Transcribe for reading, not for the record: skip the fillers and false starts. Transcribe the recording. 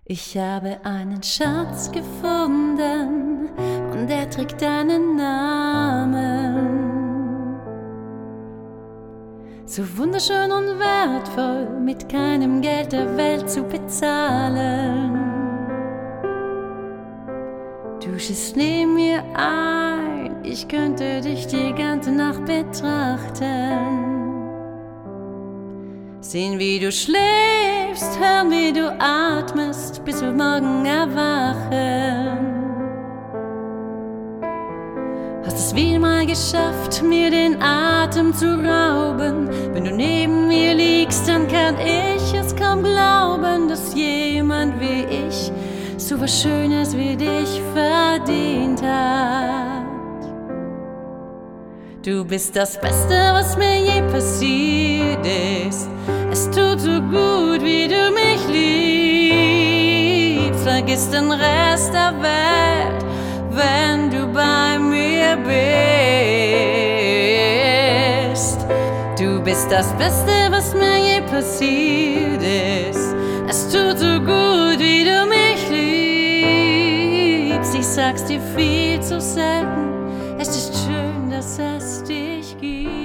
Ich habe einen Schatz gefunden und er trägt deinen Namen. So wunderschön und wertvoll, mit keinem Geld der Welt zu bezahlen. Du schießt neben mir ein, ich könnte dich die ganze Nacht betrachten. Sehen, wie du schläfst, hören, wie du atmest, bis wir morgen erwachen. Hast es wieder mal geschafft, mir den Atem zu rauben. Wenn du neben mir liegst, dann kann ich es kaum glauben, dass jemand wie ich so was Schönes wie dich verdient hat. Du bist das Beste, was mir je passiert ist. Es tut so gut, wie du mich liebst. Vergiss den Rest der Welt, wenn du bei mir bist. Du bist das Beste, was mir je passiert ist. Es tut so gut, wie du mich liebst. Ich sag's dir viel zu selten. Es ist schön, dass es dich gibt.